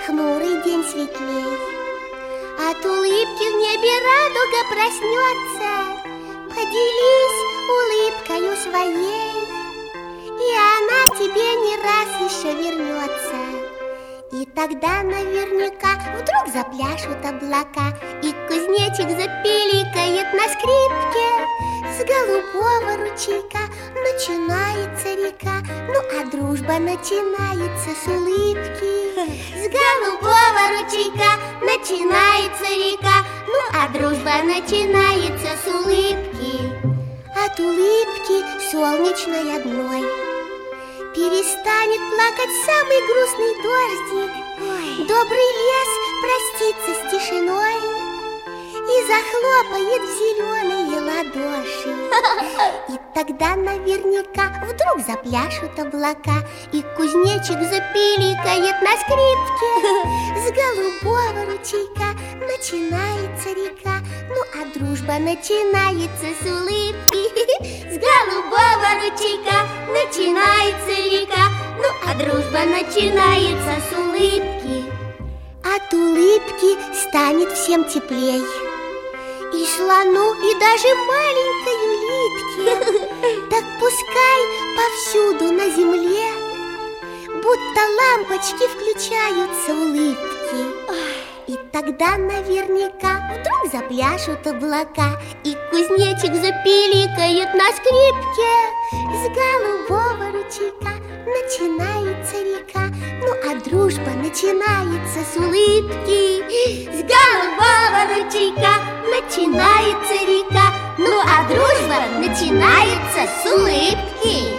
хмурый день светлей. От улыбки в небе радуга проснется. Поделись улыбкою своей, и она тебе не раз еще вернется. И тогда наверняка вдруг запляшут облака, и кузнечик запиликает на скрипке. С голубого ручейка начинается река, ну а дружба начинается с улыбки. С голубого ручейка начинается река, ну а дружба начинается с улыбки. От улыбки солнечной одной перестанет плакать самый грустный дождик. Добрый лес простится с тишиной и захлопает в зеленые ладоши. И тогда наверняка вдруг запляшут облака, и кузнечик запиликает на скрипке. С голубого ручейка начинается река, ну а дружба начинается с улыбки. С голубого ручейка начинается река, ну а дружба начинается с улыбки. От улыбки станет всем теплей, и слону, и даже маленькой улитке. Так пускай повсюду на земле будто лампочки включаются улыбки. И тогда наверняка вдруг запляшут облака, и кузнечик запиликает на скрипке. С голубого ручейка начинается река, ну а дружба начинается с улыбки. С голубого ручейка начинается река, ну а дружба начинается с улыбки.